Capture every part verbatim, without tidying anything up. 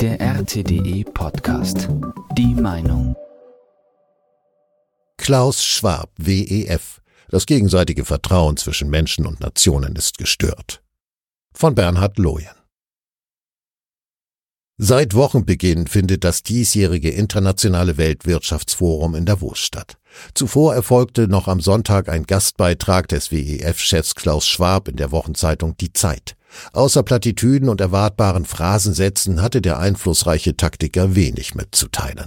Der R T D E Podcast. Die Meinung. Klaus Schwab, W E F. Das gegenseitige Vertrauen zwischen Menschen und Nationen ist gestört. Von Bernhard Loyen. Seit Wochenbeginn findet das diesjährige Internationale Weltwirtschaftsforum in Davos statt. Zuvor erfolgte noch am Sonntag ein Gastbeitrag des W E F-Chefs Klaus Schwab in der Wochenzeitung Die Zeit. Außer Plattitüden und erwartbaren Phrasensätzen hatte der einflussreiche Taktiker wenig mitzuteilen.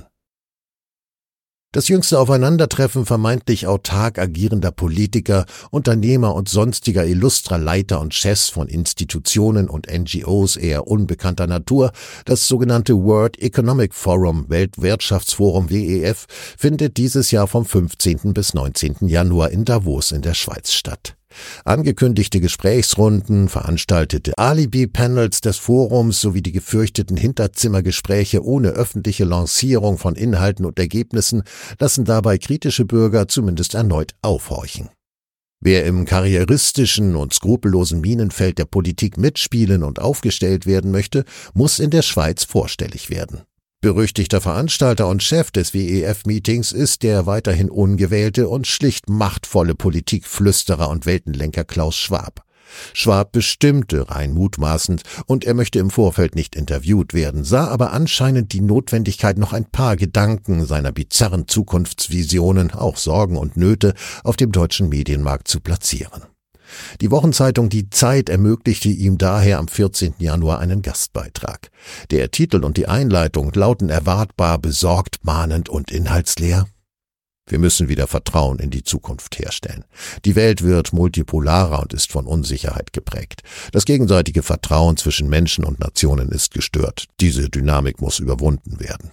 Das jüngste Aufeinandertreffen vermeintlich autark agierender Politiker, Unternehmer und sonstiger illustrer Leiter und Chefs von Institutionen und N G Os eher unbekannter Natur, das sogenannte World Economic Forum, Weltwirtschaftsforum W E F, findet dieses Jahr vom fünfzehnten bis neunzehnten Januar in Davos in der Schweiz statt. Angekündigte Gesprächsrunden, veranstaltete Alibi-Panels des Forums sowie die gefürchteten Hinterzimmergespräche ohne öffentliche Lancierung von Inhalten und Ergebnissen lassen dabei kritische Bürger zumindest erneut aufhorchen. Wer im karrieristischen und skrupellosen Minenfeld der Politik mitspielen und aufgestellt werden möchte, muss in der Schweiz vorstellig werden. Berüchtigter Veranstalter und Chef des W E F-Meetings ist der weiterhin ungewählte und schlicht machtvolle Politikflüsterer und Weltenlenker Klaus Schwab. Schwab bestimmte rein mutmaßend und er möchte im Vorfeld nicht interviewt werden, sah aber anscheinend die Notwendigkeit, noch ein paar Gedanken seiner bizarren Zukunftsvisionen, auch Sorgen und Nöte, auf dem deutschen Medienmarkt zu platzieren. Die Wochenzeitung Die Zeit ermöglichte ihm daher am vierzehnten Januar einen Gastbeitrag. Der Titel und die Einleitung lauten erwartbar, besorgt, mahnend und inhaltsleer. Wir müssen wieder Vertrauen in die Zukunft herstellen. Die Welt wird multipolarer und ist von Unsicherheit geprägt. Das gegenseitige Vertrauen zwischen Menschen und Nationen ist gestört. Diese Dynamik muss überwunden werden.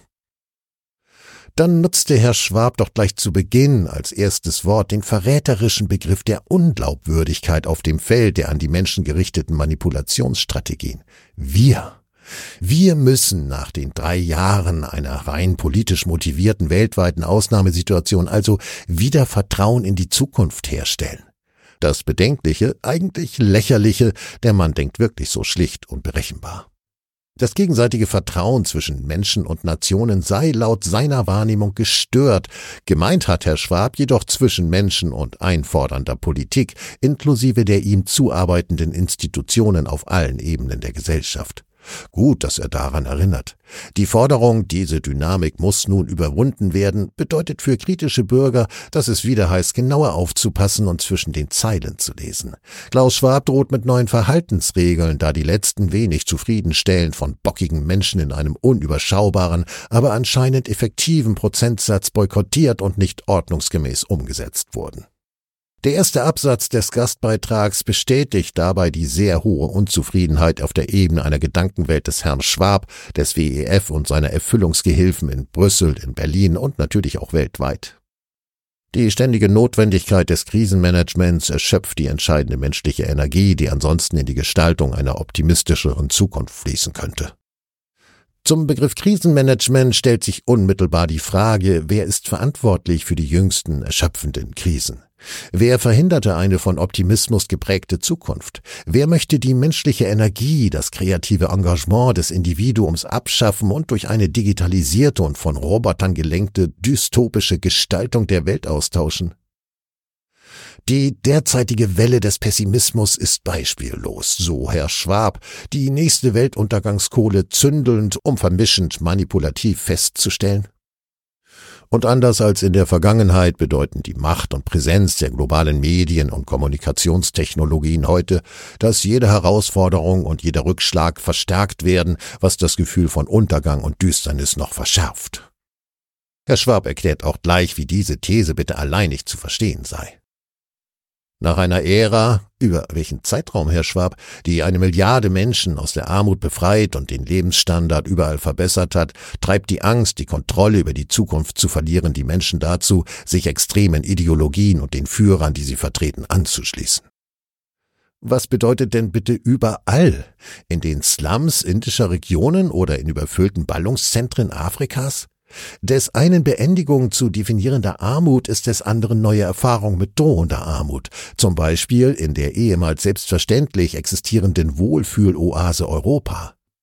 Dann nutzte Herr Schwab doch gleich zu Beginn als erstes Wort den verräterischen Begriff der Unglaubwürdigkeit auf dem Feld der an die Menschen gerichteten Manipulationsstrategien. Wir. Wir müssen nach den drei Jahren einer rein politisch motivierten weltweiten Ausnahmesituation also wieder Vertrauen in die Zukunft herstellen. Das Bedenkliche, eigentlich Lächerliche, der Mann denkt wirklich so schlicht und berechenbar. Das gegenseitige Vertrauen zwischen Menschen und Nationen sei laut seiner Wahrnehmung gestört. Gemeint hat Herr Schwab jedoch zwischen Menschen und einfordernder Politik, inklusive der ihm zuarbeitenden Institutionen auf allen Ebenen der Gesellschaft. Gut, dass er daran erinnert. Die Forderung, diese Dynamik muss nun überwunden werden, bedeutet für kritische Bürger, dass es wieder heißt, genauer aufzupassen und zwischen den Zeilen zu lesen. Klaus Schwab droht mit neuen Verhaltensregeln, da die letzten wenig zufriedenstellend von bockigen Menschen in einem unüberschaubaren, aber anscheinend effektiven Prozentsatz boykottiert und nicht ordnungsgemäß umgesetzt wurden. Der erste Absatz des Gastbeitrags bestätigt dabei die sehr hohe Unzufriedenheit auf der Ebene einer Gedankenwelt des Herrn Schwab, des W E F und seiner Erfüllungsgehilfen in Brüssel, in Berlin und natürlich auch weltweit. Die ständige Notwendigkeit des Krisenmanagements erschöpft die entscheidende menschliche Energie, die ansonsten in die Gestaltung einer optimistischeren Zukunft fließen könnte. Zum Begriff Krisenmanagement stellt sich unmittelbar die Frage, wer ist verantwortlich für die jüngsten erschöpfenden Krisen? Wer verhinderte eine von Optimismus geprägte Zukunft? Wer möchte die menschliche Energie, das kreative Engagement des Individuums abschaffen und durch eine digitalisierte und von Robotern gelenkte dystopische Gestaltung der Welt austauschen? Die derzeitige Welle des Pessimismus ist beispiellos, so Herr Schwab, die nächste Weltuntergangskohle zündelnd, um vermischend manipulativ festzustellen. Und anders als in der Vergangenheit bedeuten die Macht und Präsenz der globalen Medien und Kommunikationstechnologien heute, dass jede Herausforderung und jeder Rückschlag verstärkt werden, was das Gefühl von Untergang und Düsternis noch verschärft. Herr Schwab erklärt auch gleich, wie diese These bitte alleinig zu verstehen sei. Nach einer Ära, über welchen Zeitraum, Herr Schwab, die eine Milliarde Menschen aus der Armut befreit und den Lebensstandard überall verbessert hat, treibt die Angst, die Kontrolle über die Zukunft zu verlieren, die Menschen dazu, sich extremen Ideologien und den Führern, die sie vertreten, anzuschließen. Was bedeutet denn bitte überall? In den Slums indischer Regionen oder in überfüllten Ballungszentren Afrikas? Des einen Beendigung zu definierender Armut ist des anderen neue Erfahrung mit drohender Armut, zum Beispiel in der ehemals selbstverständlich existierenden Wohlfühloase Europa.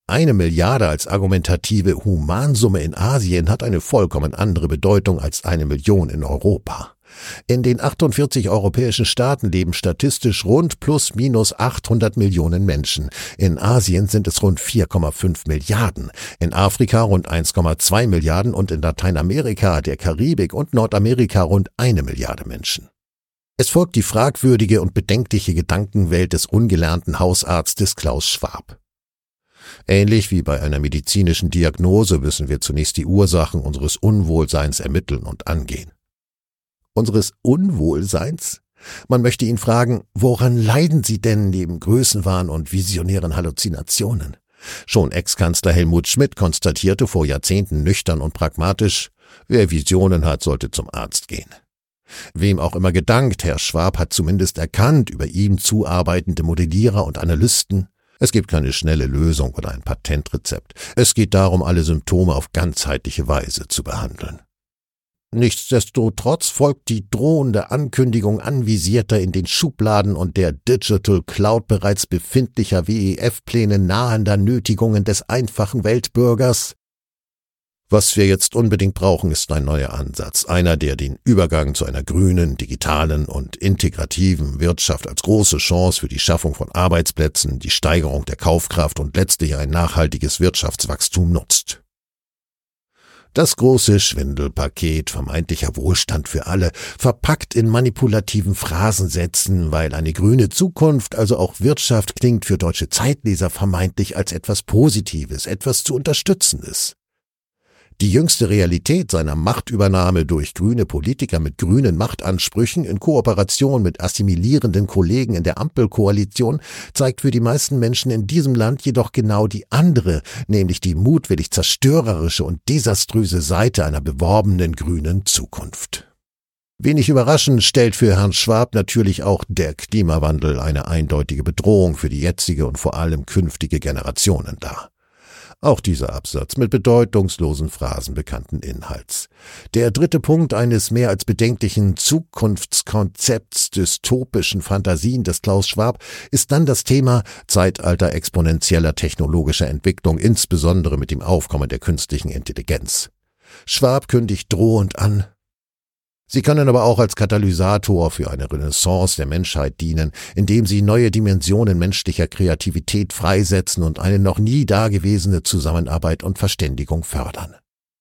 Eine Milliarde als argumentative Humansumme in Asien hat eine vollkommen andere Bedeutung als eine Million in Europa. In den achtundvierzig europäischen Staaten leben statistisch rund plus minus achthundert Millionen Menschen. In Asien sind es rund vier Komma fünf Milliarden, in Afrika rund eins Komma zwei Milliarden und in Lateinamerika, der Karibik und Nordamerika rund eine Milliarde Menschen. Es folgt die fragwürdige und bedenkliche Gedankenwelt des ungelernten Hausarztes Klaus Schwab. Ähnlich wie bei einer medizinischen Diagnose müssen wir zunächst die Ursachen unseres Unwohlseins ermitteln und angehen. Unseres Unwohlseins? Man möchte ihn fragen, woran leiden Sie denn neben Größenwahn und visionären Halluzinationen? Schon Ex-Kanzler Helmut Schmidt konstatierte vor Jahrzehnten nüchtern und pragmatisch, wer Visionen hat, sollte zum Arzt gehen. Wem auch immer gedankt, Herr Schwab hat zumindest erkannt, über ihm zuarbeitende Modellierer und Analysten, es gibt keine schnelle Lösung oder ein Patentrezept. Es geht darum, alle Symptome auf ganzheitliche Weise zu behandeln. Nichtsdestotrotz folgt die drohende Ankündigung anvisierter in den Schubladen und der Digital Cloud bereits befindlicher W E F-Pläne nahender Nötigungen des einfachen Weltbürgers. Was wir jetzt unbedingt brauchen, ist ein neuer Ansatz, einer, der den Übergang zu einer grünen, digitalen und integrativen Wirtschaft als große Chance für die Schaffung von Arbeitsplätzen, die Steigerung der Kaufkraft und letztlich ein nachhaltiges Wirtschaftswachstum nutzt. Das große Schwindelpaket vermeintlicher Wohlstand für alle, verpackt in manipulativen Phrasensätzen, weil eine grüne Zukunft, also auch Wirtschaft, klingt für deutsche Zeitleser vermeintlich als etwas Positives, etwas zu Unterstützendes. Die jüngste Realität seiner Machtübernahme durch grüne Politiker mit grünen Machtansprüchen in Kooperation mit assimilierenden Kollegen in der Ampelkoalition zeigt für die meisten Menschen in diesem Land jedoch genau die andere, nämlich die mutwillig zerstörerische und desaströse Seite einer beworbenen grünen Zukunft. Wenig überraschend stellt für Herrn Schwab natürlich auch der Klimawandel eine eindeutige Bedrohung für die jetzige und vor allem künftige Generationen dar. Auch dieser Absatz mit bedeutungslosen Phrasen bekannten Inhalts. Der dritte Punkt eines mehr als bedenklichen Zukunftskonzepts dystopischen Fantasien des Klaus Schwab ist dann das Thema Zeitalter exponentieller technologischer Entwicklung, insbesondere mit dem Aufkommen der künstlichen Intelligenz. Schwab kündigt drohend an: Sie können aber auch als Katalysator für eine Renaissance der Menschheit dienen, indem sie neue Dimensionen menschlicher Kreativität freisetzen und eine noch nie dagewesene Zusammenarbeit und Verständigung fördern.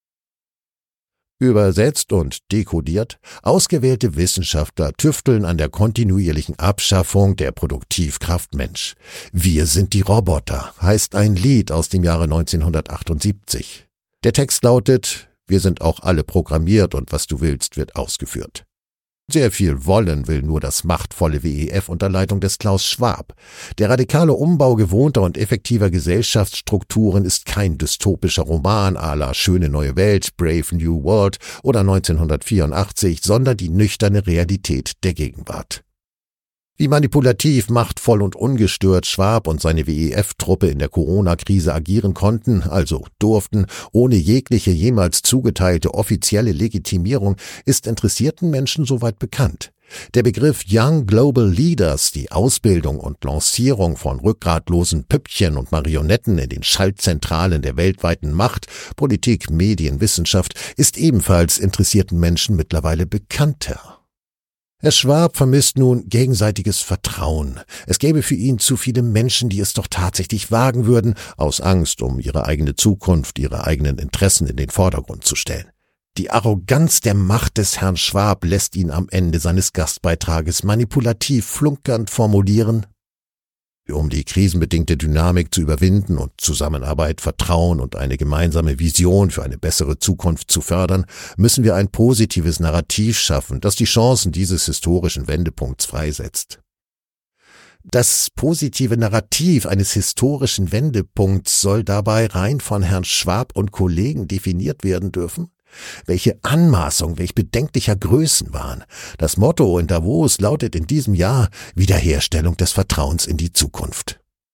Übersetzt und dekodiert, ausgewählte Wissenschaftler tüfteln an der kontinuierlichen Abschaffung der Produktivkraft Mensch. Wir sind die Roboter, heißt ein Lied aus dem Jahre neunzehnhundertachtundsiebzig. Der Text lautet: Wir sind auch alle programmiert und was du willst, wird ausgeführt. Sehr viel wollen will nur das machtvolle W E F unter Leitung des Klaus Schwab. Der radikale Umbau gewohnter und effektiver Gesellschaftsstrukturen ist kein dystopischer Roman à la Schöne neue Welt, Brave New World oder neunzehnhundertvierundachtzig, sondern die nüchterne Realität der Gegenwart. Wie manipulativ, machtvoll und ungestört Schwab und seine W E F-Truppe in der Corona-Krise agieren konnten, also durften, ohne jegliche jemals zugeteilte offizielle Legitimierung, ist interessierten Menschen soweit bekannt. Der Begriff Young Global Leaders, die Ausbildung und Lancierung von rückgratlosen Püppchen und Marionetten in den Schaltzentralen der weltweiten Macht, Politik, Medien, Wissenschaft, ist ebenfalls interessierten Menschen mittlerweile bekannter. Herr Schwab vermisst nun gegenseitiges Vertrauen. Es gäbe für ihn zu viele Menschen, die es doch tatsächlich wagen würden, aus Angst um ihre eigene Zukunft, ihre eigenen Interessen in den Vordergrund zu stellen. Die Arroganz der Macht des Herrn Schwab lässt ihn am Ende seines Gastbeitrages manipulativ flunkernd formulieren: Um die krisenbedingte Dynamik zu überwinden und Zusammenarbeit, Vertrauen und eine gemeinsame Vision für eine bessere Zukunft zu fördern, müssen wir ein positives Narrativ schaffen, das die Chancen dieses historischen Wendepunkts freisetzt. Das positive Narrativ eines historischen Wendepunkts soll dabei rein von Herrn Schwab und Kollegen definiert werden dürfen? Welche Anmaßung, welch bedenklicher Größenwahn. Das Motto in Davos lautet in diesem Jahr Wiederherstellung des Vertrauens in die Zukunft.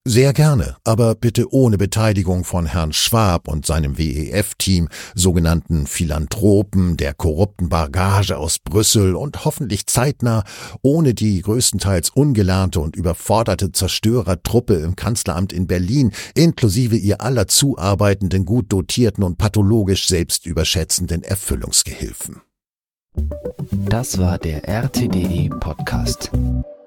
Sehr gerne, aber bitte ohne Beteiligung von Herrn Schwab und seinem W E F-Team, sogenannten Philanthropen der korrupten Bagage aus Brüssel und hoffentlich zeitnah ohne die größtenteils ungelernte und überforderte Zerstörertruppe im Kanzleramt in Berlin, inklusive ihr aller zuarbeitenden, gut dotierten und pathologisch selbstüberschätzenden Erfüllungsgehilfen. Das war der R T D E Podcast.